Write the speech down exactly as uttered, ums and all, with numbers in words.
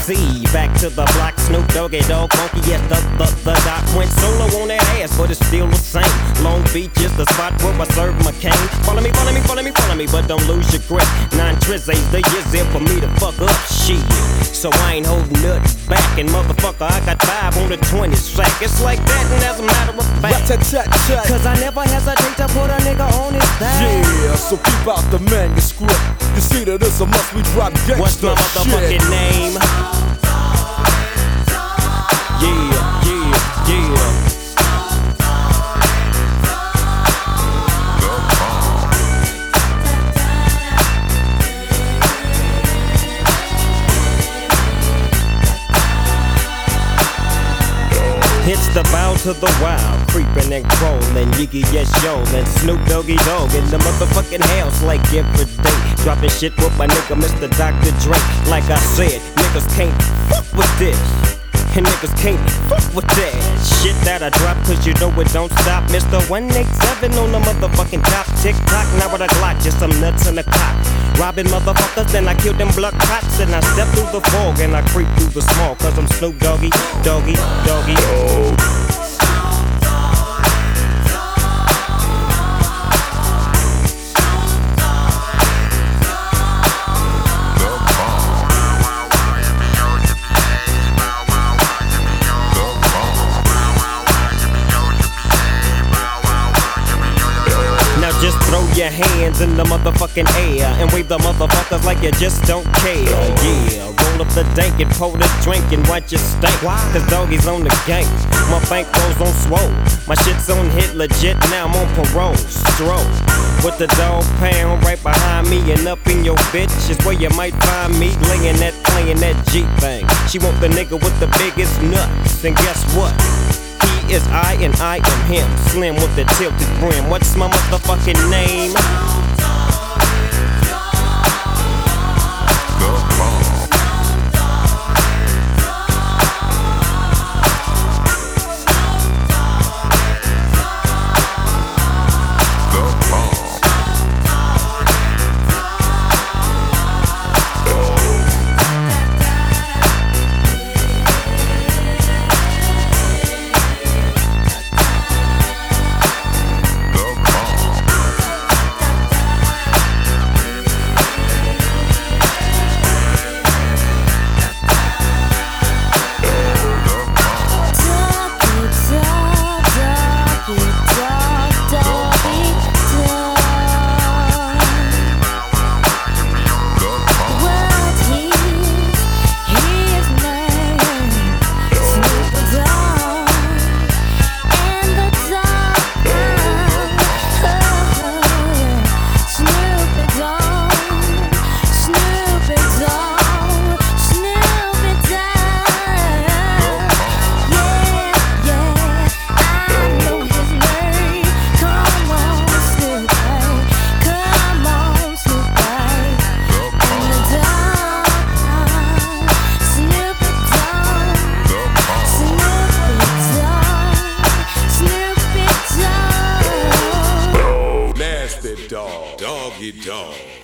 Z. Back to the block, Snoop Doggy Dogg, funky as the, the, the doc. Went solo on that ass, but it's still the same. Long Beach is the spot where I serve my cane. Follow me, follow me, follow me, follow me, but don't lose your grip. Nine trizzies, the years there for me to fuck up shit. So I ain't holding nothing back. And motherfucker, I got five on the twenty sack. It's like that, and as a matter of fact, cause I never hesitate to put a nigga on his back. Yeah, so keep out the manuscript. You see that it's a must we drop gangsta. What's my motherfucking shit. name? Yeah, yeah, yeah. It's the bow to the wild, creeping and crawling, Yiggy yes yo, and Snoop Doggy Dogg in the motherfucking house like every day. Dropping shit with my nigga Mister Doctor Dre. Like I said, niggas can't fuck with this, and niggas can't fuck with that shit that I drop, cause you know it don't stop. Mister one eighty-seven on the motherfucking top. Tick tock, now with a Glock, just some nuts in the cock. Robbing motherfuckers, then I kill them blood cots. And I step through the fog and I creep through the small, cause I'm Snoop Doggy, Doggy, Doggy. Just throw your hands in the motherfucking air and wave the motherfuckers like you just don't care. Yeah, roll up the dank and pour the drink and watch it stink. Cause doggies on the gang, my bank rolls on swole. My shit's on hit legit, now I'm on parole. Stroll with the dog pound right behind me and up in your bitch is where you might find me laying that, playing that G thing. She want the nigga with the biggest nuts, and guess what? He is I and I am him. Slim with the tilted brim. What's my motherfucking name? Dog, doggy dog.